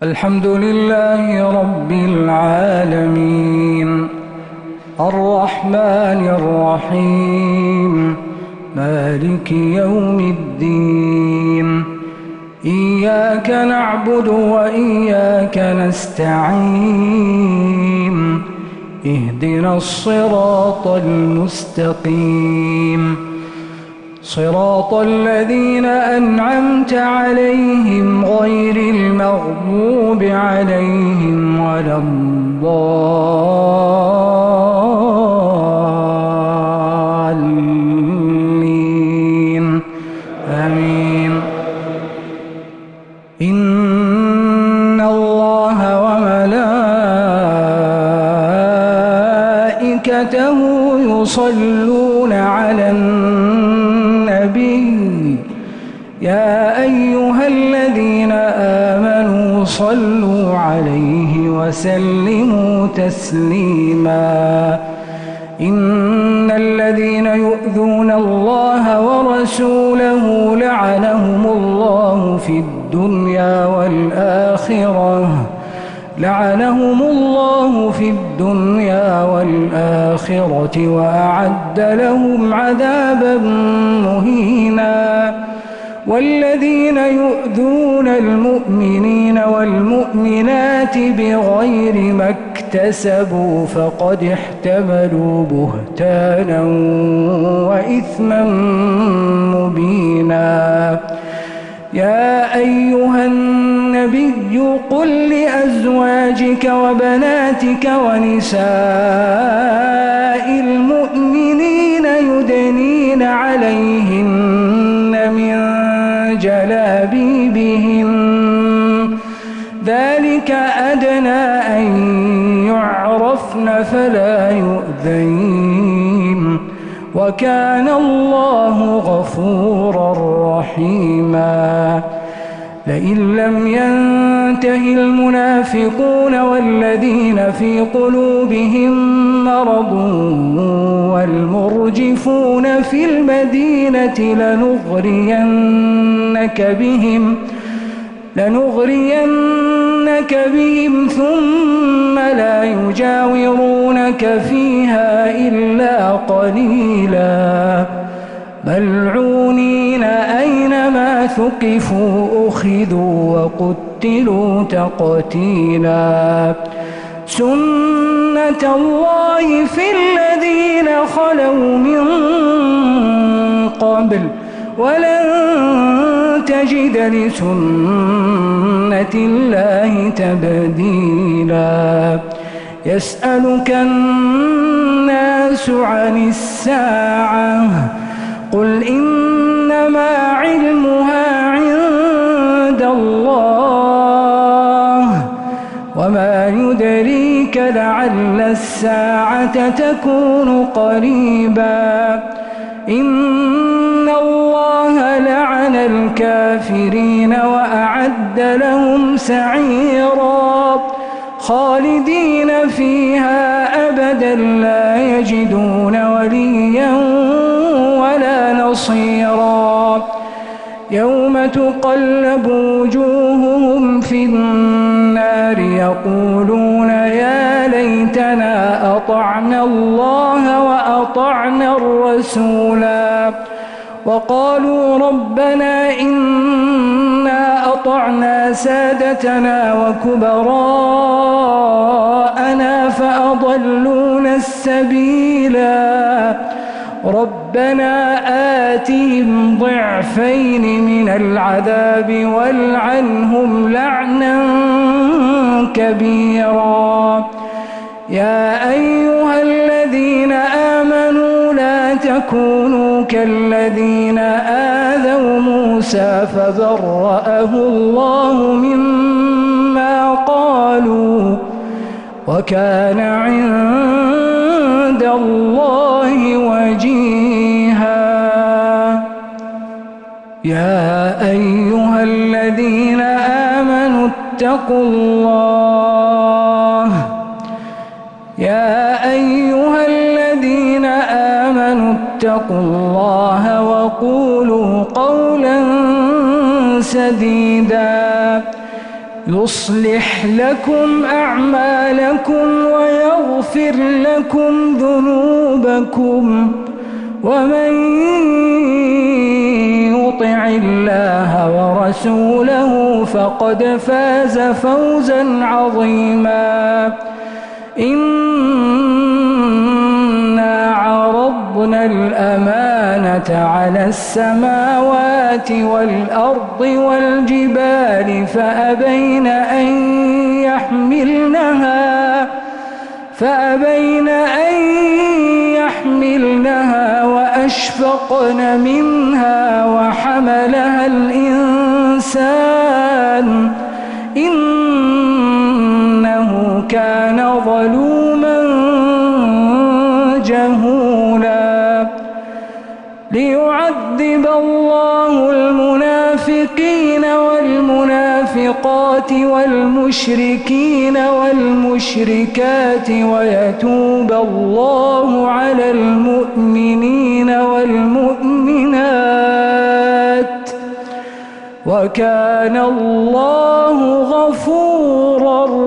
الحمد لله رب العالمين الرحمن الرحيم مالك يوم الدين إياك نعبد وإياك نستعين اهدنا الصراط المستقيم صراط الذين أنعمت عليهم غير المغضوب عليهم ولا الضالين آمين. إن الله وملائكته يصلون على يا أيها الذين آمنوا صلوا عليه وسلموا تسليما. إن الذين يؤذون الله ورسوله لعنهم الله في الدنيا والآخرة وأعد لهم عذابا مهينا. والذين يؤذون المؤمنين والمؤمنات بغير ما اكتسبوا فقد احتملوا بهتانا وإثما مبينا. يا أيها النبي قل لأزواجك وبناتك ونساء المؤمنين يدنين عليهن من جلابيبهن ذلك أدنى أن يعرفن فلا يؤذين وكان الله غفورا رحيما. لئن لم ينته المنافقون والذين في قلوبهم مرض والمرجفون في المدينة لنغرينك بهم ثم لا يجاورونك فيها إلا قليلا ملعونين أينما ثقفوا أخذوا وقتلوا تقتيلا. سنة الله في الذين خلوا من قبل ولن تجد لسنة الله تبديلا. يسألك الناس عن الساعة قل إنما علمها عند الله وما يدريك لعل الساعة تكون قريبا. إن الله لعن الكافرين وأعد لهم سعيرا خالدين فيها أبدا لا يجدون وليا ولا نصيرا. يوم تقلب وجوههم في النار يقولون يا ليتنا أطعنا الله وأطعنا الرسولا وقالوا ربنا إنا أطعنا سادتنا وكبراءنا فأضلونا السبيلا. ربنا آتهم ضعفين من العذاب والعنهم لعنا كبيرا. يا أيها الذين آمنوا لا تكونوا كالذين آذوا موسى فبرأه الله مما قالوا وكان عند الله وجيها. يا أيها الذين آمنوا اتقوا الله اتقوا الله وقولوا قولا سديدا يصلح لكم أعمالكم ويغفر لكم ذنوبكم ومن يطع الله ورسوله فقد فاز فوزا عظيما. إنا عرضنا الأمانة على السماوات والأرض والجبال فأبين أن يحملنها وأشفقن منها وحملها الإنسان إنه كان ظلوما جهولا. ليعذب الله المنافقين والمنافقات والمشركين والمشركات ويتوب الله على المؤمنين والمؤمنات وكان الله غفورا